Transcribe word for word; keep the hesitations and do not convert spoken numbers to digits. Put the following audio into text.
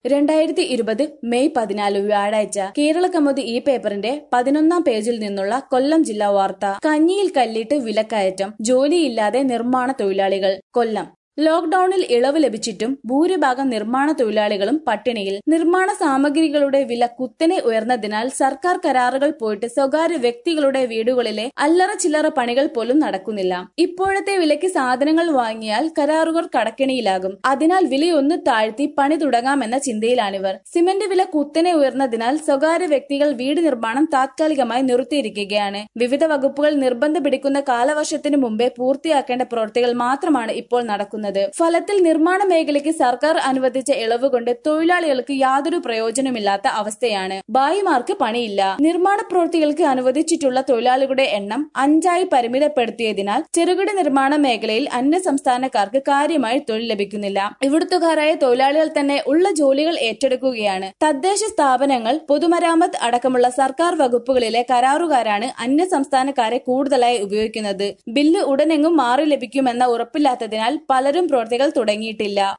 രണ്ടായിരത്തി ഇരുപത് മെയ് പതിനാല് വ്യാഴാഴ്ച കേരള കൗമുദി ഈ പേപ്പറിന്റെ പതിനൊന്നാം പേജിൽ നിന്നുള്ള കൊല്ലം ജില്ലാ വാർത്ത. കഞ്ഞിയിൽ കല്ലിട്ട് വിലക്കയറ്റം, ജോലിയില്ലാതെ നിർമ്മാണ തൊഴിലാളികൾ. കൊല്ലം ലോക്ഡൌണിൽ ഇളവ് ലഭിച്ചിട്ടും ഭൂരിഭാഗം നിർമ്മാണ തൊഴിലാളികളും പട്ടിണിയിൽ. നിർമ്മാണ സാമഗ്രികളുടെ വില കുത്തനെ ഉയർന്നതിനാൽ സർക്കാർ കരാറുകൾ പോയിട്ട് സ്വകാര്യ വ്യക്തികളുടെ വീടുകളിലെ അല്ലറ ചില്ലറ പണികൾ പോലും നടക്കുന്നില്ല. ഇപ്പോഴത്തെ വിലയ്ക്ക് സാധനങ്ങൾ വാങ്ങിയാൽ കരാറുകാർ കടക്കെണിയിലാകും. അതിനാൽ വിലയൊന്ന് താഴ്ത്തി പണി തുടങ്ങാമെന്ന ചിന്തയിലാണിവർ. സിമന്റ് വില കുത്തനെ ഉയർന്നതിനാൽ സ്വകാര്യ വ്യക്തികൾ വീട് നിർമ്മാണം താത്കാലികമായി നിർത്തിയിരിക്കുകയാണ്. വിവിധ വകുപ്പുകൾ നിർബന്ധം പിടിക്കുന്ന കാലവർഷത്തിന് മുമ്പേ പൂർത്തിയാക്കേണ്ട പ്രവൃത്തികൾ മാത്രമാണ് ഇപ്പോൾ നടക്കുന്നത്. ഫലത്തിൽ നിർമ്മാണ മേഖലയ്ക്ക് സർക്കാർ അനുവദിച്ച ഇളവ് കൊണ്ട് തൊഴിലാളികൾക്ക് യാതൊരു പ്രയോജനമില്ലാത്ത അവസ്ഥയാണ്. ഭായിമാർക്ക് പണിയില്ല. നിർമ്മാണ പ്രവൃത്തികൾക്ക് അനുവദിച്ചിട്ടുള്ള തൊഴിലാളികളുടെ എണ്ണം അഞ്ചായി പരിമിതപ്പെടുത്തിയതിനാൽ ചെറുകിട നിർമ്മാണ മേഖലയിൽ അന്യ സംസ്ഥാനക്കാർക്ക് കാര്യമായി തൊഴിൽ ലഭിക്കുന്നില്ല. ഇവിടുത്തുകാരായ തൊഴിലാളികൾ തന്നെ ഉള്ള ജോലികൾ ഏറ്റെടുക്കുകയാണ്. തദ്ദേശ സ്ഥാപനങ്ങൾ, പൊതുമരാമത്ത് അടക്കമുള്ള സർക്കാർ വകുപ്പുകളിലെ കരാറുകാരാണ് അന്യ സംസ്ഥാനക്കാരെ കൂടുതലായി ഉപയോഗിക്കുന്നത്. ബില്ല് ഉടനെങ്ങും മാറി ലഭിക്കുമെന്ന ഉറപ്പില്ലാത്തതിനാൽ പലരും പ്രവൃത്തികൾ തുടങ്ങിയിട്ടില്ല.